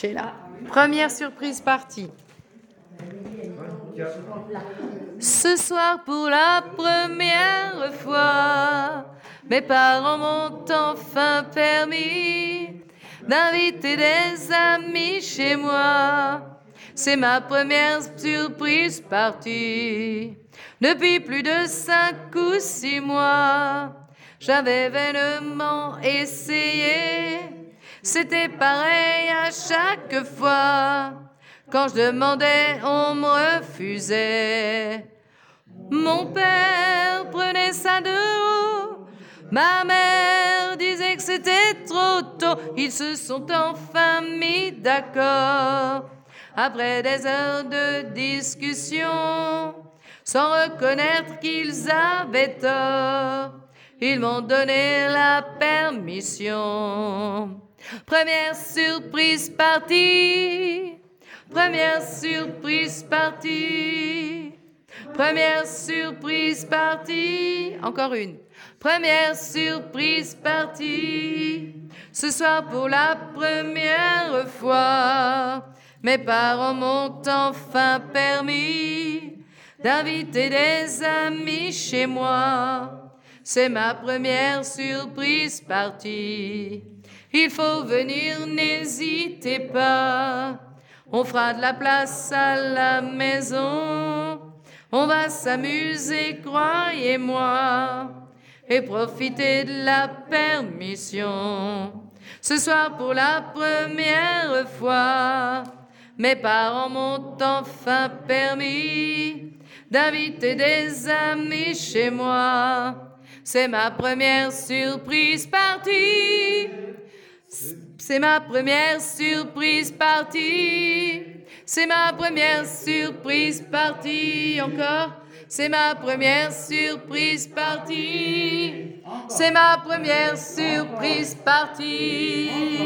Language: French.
Sheila. Première surprise partie. Ce soir pour la première fois, mes parents m'ont enfin permis d'inviter des amis chez moi. C'est ma première surprise partie. Depuis plus de 5 ou 6 mois, j'avais vainement essayé. C'était pareil à chaque fois. Quand je demandais, on me refusait. Mon père prenait ça de haut. Ma mère disait que c'était trop tôt. Ils se sont enfin mis d'accord. Après des heures de discussion, sans reconnaître qu'ils avaient tort, ils m'ont donné la permission. Première surprise partie. Première surprise partie. Première surprise partie. Encore une. Première surprise partie. Ce soir pour la première fois, mes parents m'ont enfin permis d'inviter des amis chez moi. C'est ma première surprise partie. Il faut venir, n'hésitez pas. On fera de la place à la maison. On va s'amuser, croyez-moi, et profiter de la permission. Ce soir pour la première fois, mes parents m'ont enfin permis d'inviter des amis chez moi. C'est ma première surprise partie. C'est ma première surprise partie. C'est ma première surprise partie. Encore. C'est ma première surprise partie. C'est ma première surprise partie.